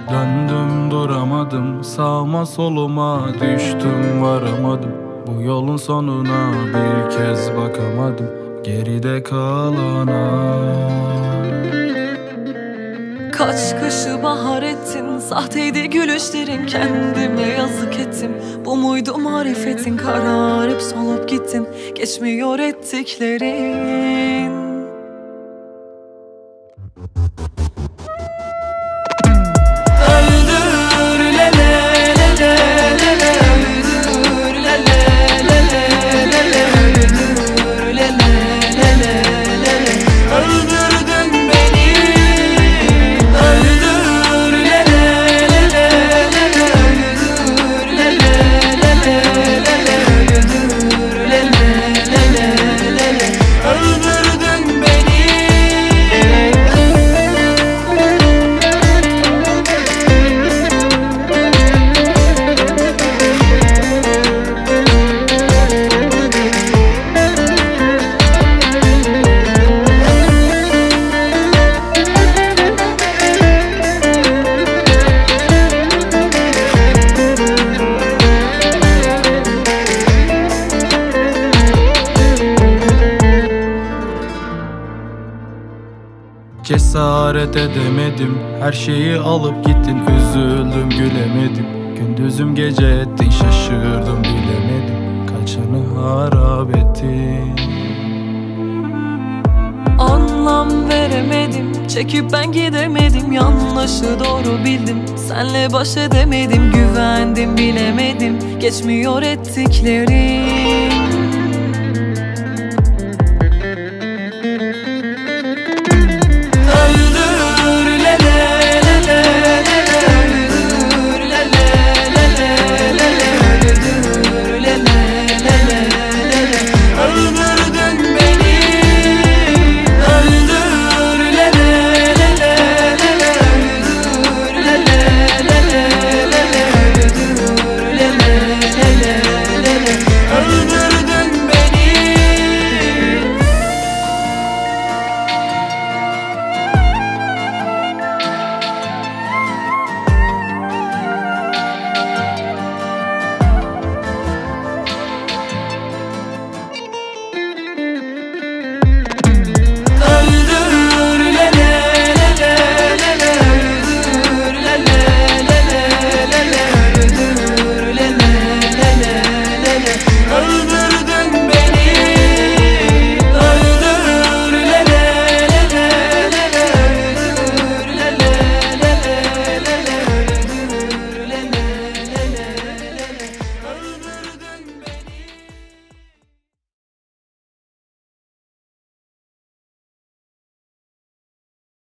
Döndüm duramadım, sağıma soluma düştüm varamadım. Bu yolun sonuna bir kez bakamadım, geride kalana. Kaç kışı bahar ettin, sahteydi gülüşlerin, kendime yazık ettim. Bu muydu marifetin, kararıp solup gittin, geçmiyor ettiklerin. Cesaret edemedim, her şeyi alıp gittin, üzüldüm gülemedim. Gündüzüm gece ettin, şaşırdım bilemedim, kaçanı harap ettin. Anlam veremedim, çekip ben gidemedim, yanlışı doğru bildim, senle baş edemedim, güvendim bilemedim, geçmiyor ettiklerim.